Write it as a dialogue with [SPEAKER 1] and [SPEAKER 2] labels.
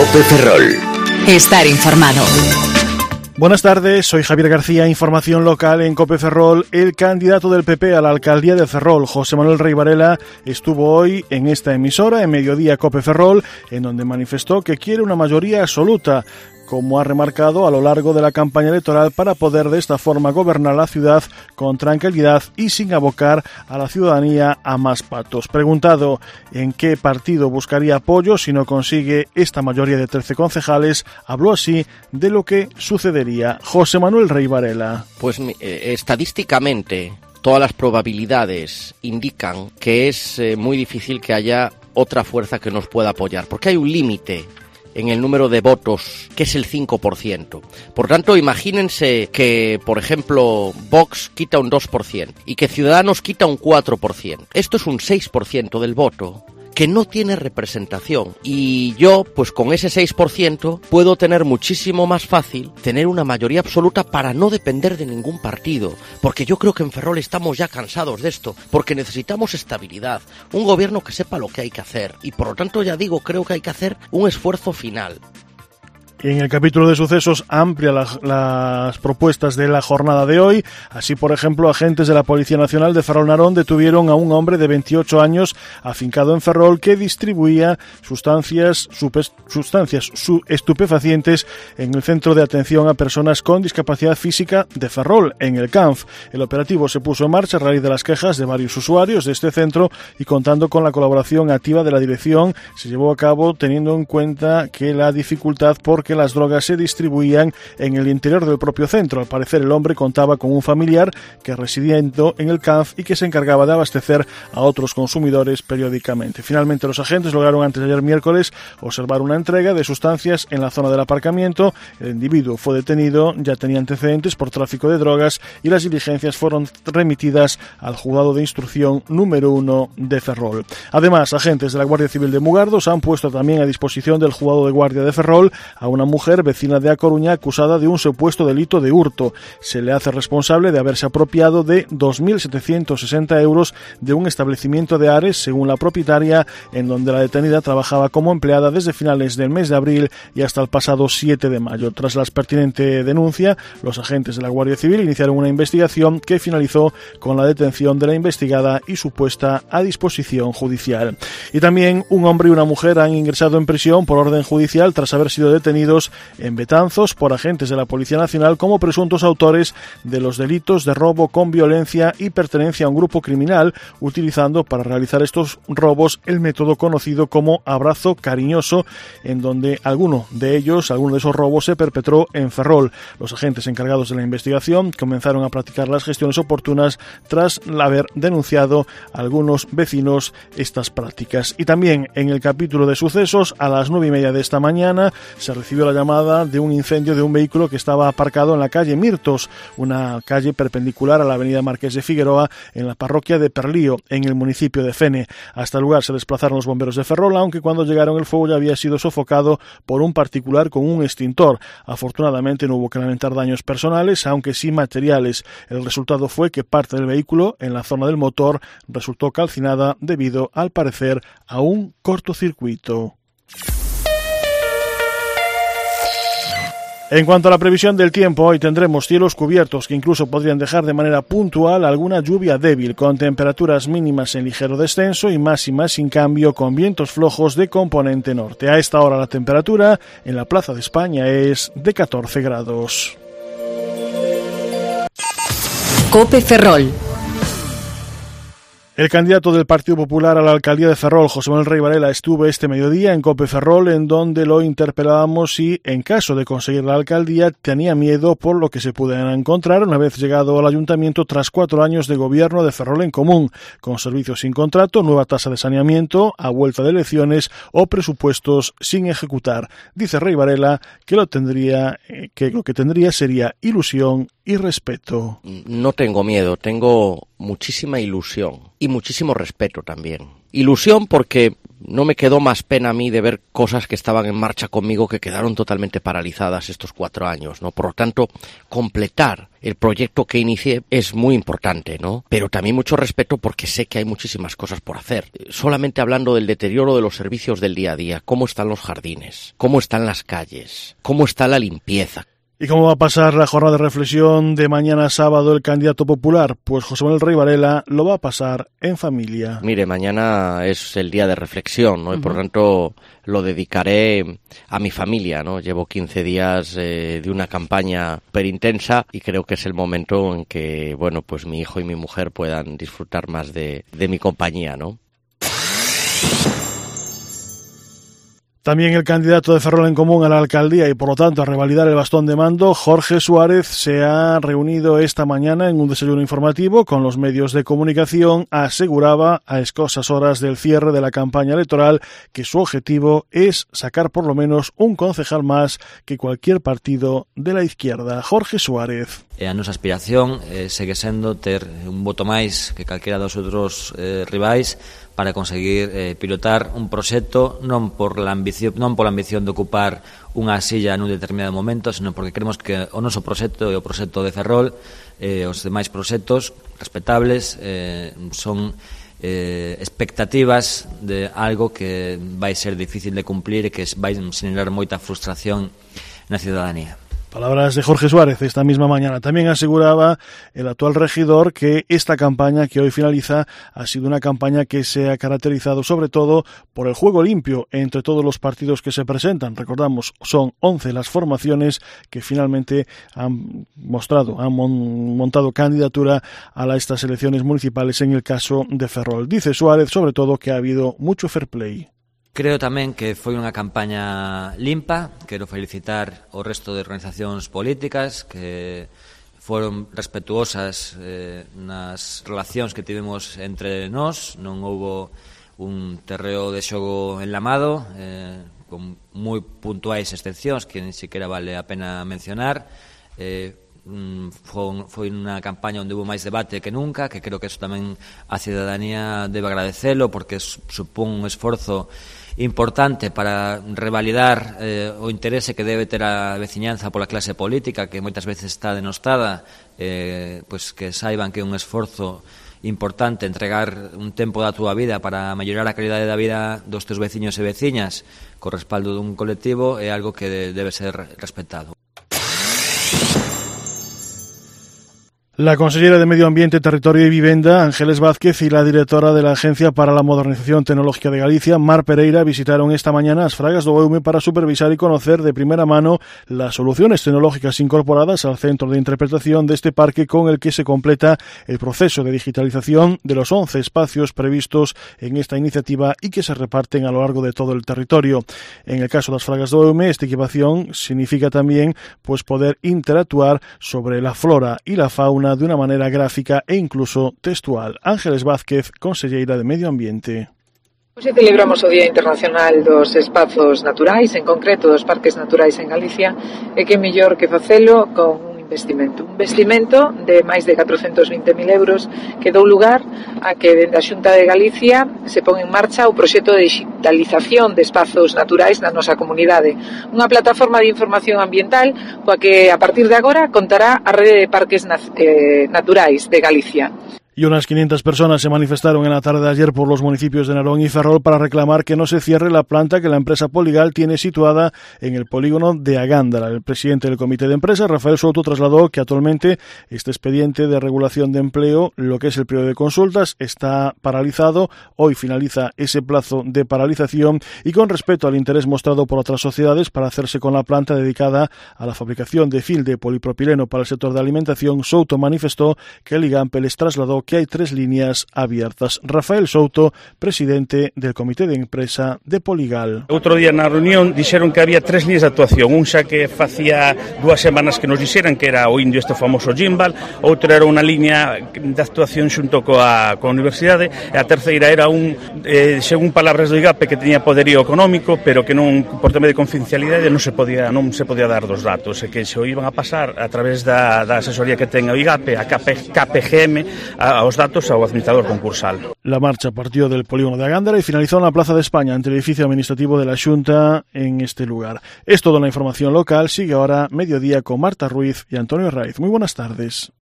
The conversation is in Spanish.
[SPEAKER 1] COPE Ferrol.
[SPEAKER 2] Estar informado.
[SPEAKER 3] Buenas tardes, soy Javier García, información local en COPE Ferrol. El candidato del PP a la alcaldía de Ferrol, José Manuel Rey Varela, estuvo hoy en esta emisora, en Mediodía COPE Ferrol, en donde manifestó que quiere una mayoría absoluta, como ha remarcado a lo largo de la campaña electoral, para poder de esta forma gobernar la ciudad con tranquilidad y sin abocar a la ciudadanía a más pactos. Preguntado en qué partido buscaría apoyo si no consigue esta mayoría de 13 concejales, habló así de lo que sucedería. José Manuel Rey Varela.
[SPEAKER 4] Pues estadísticamente todas las probabilidades indican que es muy difícil que haya otra fuerza que nos pueda apoyar, porque hay un límite en el número de votos, que es el 5%. Por tanto, imagínense que, por ejemplo, Vox quita un 2% y que Ciudadanos quita un 4%. Esto es un 6% del voto que no tiene representación. Y yo, pues con ese 6%, puedo tener muchísimo más fácil tener una mayoría absoluta para no depender de ningún partido. Porque yo creo que en Ferrol estamos ya cansados de esto, porque necesitamos estabilidad, un gobierno que sepa lo que hay que hacer. Y por lo tanto, ya digo, creo que hay que hacer un esfuerzo final.
[SPEAKER 3] En el capítulo de sucesos amplía las propuestas de la jornada de hoy. Así, por ejemplo, agentes de la Policía Nacional de Ferrol-Narón detuvieron a un hombre de 28 años afincado en Ferrol que distribuía sustancias estupefacientes en el Centro de Atención a Personas con Discapacidad Física de Ferrol, en el CANF. El operativo se puso en marcha a raíz de las quejas de varios usuarios de este centro y contando con la colaboración activa de la dirección, se llevó a cabo teniendo en cuenta que la dificultad porque las drogas se distribuían en el interior del propio centro. Al parecer, el hombre contaba con un familiar que residía en el CANF y que se encargaba de abastecer a otros consumidores periódicamente. Finalmente, los agentes lograron antes de ayer miércoles observar una entrega de sustancias en la zona del aparcamiento. El individuo fue detenido, ya tenía antecedentes por tráfico de drogas y las diligencias fueron remitidas al juzgado de instrucción número 1 de Ferrol. Además, agentes de la Guardia Civil de Mugardos han puesto también a disposición del juzgado de guardia de Ferrol a una mujer vecina de A Coruña acusada de un supuesto delito de hurto. Se le hace responsable de haberse apropiado de 2.760 euros de un establecimiento de Ares, según la propietaria, en donde la detenida trabajaba como empleada desde finales del mes de abril y hasta el pasado 7 de mayo. Tras la pertinente denuncia, los agentes de la Guardia Civil iniciaron una investigación que finalizó con la detención de la investigada y su puesta a disposición judicial. Y también un hombre y una mujer han ingresado en prisión por orden judicial tras haber sido detenidos en Betanzos por agentes de la Policía Nacional como presuntos autores de los delitos de robo con violencia y pertenencia a un grupo criminal, utilizando para realizar estos robos el método conocido como abrazo cariñoso, en donde alguno de esos robos se perpetró en Ferrol. Los agentes encargados de la investigación comenzaron a practicar las gestiones oportunas tras haber denunciado a algunos vecinos estas prácticas. Y también en el capítulo de sucesos, a las 9:30 de esta mañana, se recibió la llamada de un incendio de un vehículo que estaba aparcado en la calle Mirtos, una calle perpendicular a la avenida Marqués de Figueroa, en la parroquia de Perlío, en el municipio de Fene. Hasta el lugar se desplazaron los bomberos de Ferrol, aunque cuando llegaron el fuego ya había sido sofocado por un particular con un extintor. Afortunadamente no hubo que lamentar daños personales, aunque sí materiales. El resultado fue que parte del vehículo, en la zona del motor, resultó calcinada debido, al parecer, a un cortocircuito. En cuanto a la previsión del tiempo, hoy tendremos cielos cubiertos que incluso podrían dejar de manera puntual alguna lluvia débil, con temperaturas mínimas en ligero descenso y máximas sin cambio, con vientos flojos de componente norte. A esta hora la temperatura en la Plaza de España es de 14 grados.
[SPEAKER 2] COPE Ferrol.
[SPEAKER 3] El candidato del Partido Popular a la alcaldía de Ferrol, José Manuel Rey Varela, estuvo este mediodía en COPE Ferrol, en donde lo interpelábamos si, en caso de conseguir la alcaldía, tenía miedo por lo que se pudiera encontrar una vez llegado al ayuntamiento tras 4 años de gobierno de Ferrol en Común, con servicios sin contrato, nueva tasa de saneamiento, a vuelta de elecciones o presupuestos sin ejecutar. Dice Rey Varela que lo que tendría sería ilusión y respeto.
[SPEAKER 4] No tengo miedo, tengo muchísima ilusión y muchísimo respeto también. Ilusión porque no me quedó más pena a mí de ver cosas que estaban en marcha conmigo que quedaron totalmente paralizadas estos 4 años, ¿no? Por lo tanto, completar el proyecto que inicié es muy importante, ¿no? Pero también mucho respeto porque sé que hay muchísimas cosas por hacer. Solamente hablando del deterioro de los servicios del día a día, cómo están los jardines, cómo están las calles, cómo está la limpieza.
[SPEAKER 3] ¿Y cómo va a pasar la jornada de reflexión de mañana sábado el candidato popular? Pues José Manuel Rey Varela lo va a pasar en familia.
[SPEAKER 4] Mire, mañana es el día de reflexión, ¿no? Y por tanto lo dedicaré a mi familia, ¿no? Llevo 15 días de una campaña súper intensa y creo que es el momento en que, bueno, pues mi hijo y mi mujer puedan disfrutar más de mi compañía, ¿no?
[SPEAKER 3] También el candidato de Ferrol en Común a la alcaldía y por lo tanto a revalidar el bastón de mando, Jorge Suárez, se ha reunido esta mañana en un desayuno informativo con los medios de comunicación. Aseguraba a escasas horas del cierre de la campaña electoral que su objetivo es sacar por lo menos un concejal más que cualquier partido de la izquierda. Jorge Suárez.
[SPEAKER 1] A nosa aspiración segue sendo ter un voto máis que calquera dos outros rivais para conseguir pilotar un proxecto non pola ambición de ocupar unha silla nun determinado momento, senón porque creemos que o noso proxecto e o proxecto de Ferrol os demais proxectos respetables son expectativas de algo que vai ser difícil de cumplir e que vai xenerar moita frustración na ciudadanía.
[SPEAKER 3] Palabras de Jorge Suárez esta misma mañana. También aseguraba el actual regidor que esta campaña que hoy finaliza ha sido una campaña que se ha caracterizado sobre todo por el juego limpio entre todos los partidos que se presentan. Recordamos, son 11 las formaciones que finalmente han montado candidatura a estas elecciones municipales en el caso de Ferrol. Dice Suárez sobre todo que ha habido mucho fair play.
[SPEAKER 1] Creo tamén que foi unha campaña limpa. Quero felicitar o resto de organizacións políticas que foron respetuosas nas relacións que tivemos entre nós. Non houbo un terreo de xogo enlamado, con moi puntuais excepcións que ni siquiera vale a pena mencionar. Foi unha campaña onde houve máis debate que nunca, que creo que eso tamén a ciudadanía debe agradecelo porque supón un esforzo importante para revalidar o interese que debe ter a veciñanza pola clase política que moitas veces está denostada, pois que saiban que é un esforzo importante entregar un tempo da túa vida para mellorar a calidade da vida dos teus veciños e veciñas co respaldo dun colectivo é algo que debe ser respetado.
[SPEAKER 3] La consellera de Medio Ambiente, Territorio y Vivienda, Ángeles Vázquez, y la directora de la Agencia para la Modernización Tecnológica de Galicia, Mar Pereira, visitaron esta mañana as Fragas do Eume para supervisar y conocer de primera mano las soluciones tecnológicas incorporadas al centro de interpretación de este parque, con el que se completa el proceso de digitalización de los 11 espacios previstos en esta iniciativa y que se reparten a lo largo de todo el territorio. En el caso de las Fragas do Eume, esta equipación significa también poder interactuar sobre la flora y la fauna de una manera gráfica e incluso textual. Ángeles Vázquez, conselleira de Medio Ambiente.
[SPEAKER 5] Hoxe celebramos o Día Internacional dos Espazos Naturais, en concreto dos Parques Naturais en Galicia, e que mellor que facelo con un investimento de máis de 420.000 euros que dou lugar a que dende a Xunta de Galicia se pon en marcha o proxecto de digitalización de espazos naturais na nosa comunidade, unha plataforma de información ambiental coa que a partir de agora contará a rede de parques naturais de Galicia.
[SPEAKER 3] Y unas 500 personas se manifestaron en la tarde de ayer por los municipios de Narón y Ferrol para reclamar que no se cierre la planta que la empresa Poligal tiene situada en el polígono de Agándara. El presidente del comité de empresa, Rafael Souto, trasladó que actualmente este expediente de regulación de empleo, lo que es el periodo de consultas, está paralizado. Hoy finaliza ese plazo de paralización y con respecto al interés mostrado por otras sociedades para hacerse con la planta dedicada a la fabricación de fil de polipropileno para el sector de alimentación, Souto manifestó que el IGAMPE les trasladó que hay 3 líneas abiertas. Rafael Souto, presidente del Comité de Empresa de Poligal.
[SPEAKER 6] Outro día na reunión dixeron que había 3 líneas de actuación. Un xa que facía 2 semanas que nos dixeran que era o indio este famoso Gimbal, outra era unha liña de actuación xunto coa universidade, e a terceira era según palabras do IGAPE, que teña poderío económico, pero que non, por tema de confidencialidade non se podía dar dos datos, e que se o iban a pasar a través da asesoría que ten o IGAPE, a KPGM, aos datos ao administrador concursal.
[SPEAKER 3] La marcha partió del polígono de Agándara y finalizó en la Plaza de España, ante el edificio administrativo de la Xunta en este lugar. Es toda la información local. Sigue ahora Mediodía con Marta Ruiz y Antonio Raiz. Muy buenas tardes.